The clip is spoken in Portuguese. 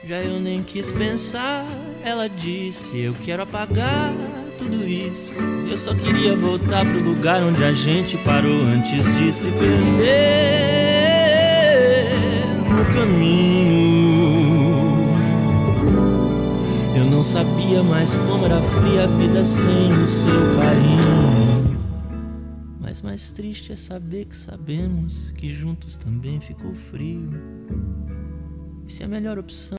Já eu nem quis pensar. Ela disse: eu quero apagar tudo isso. Eu só queria voltar pro lugar onde a gente parou antes de se perder no caminho. Eu não sabia mais como era fria a vida sem o seu carinho. Mas mais triste é saber que sabemos que juntos também ficou frio. E se a melhor opção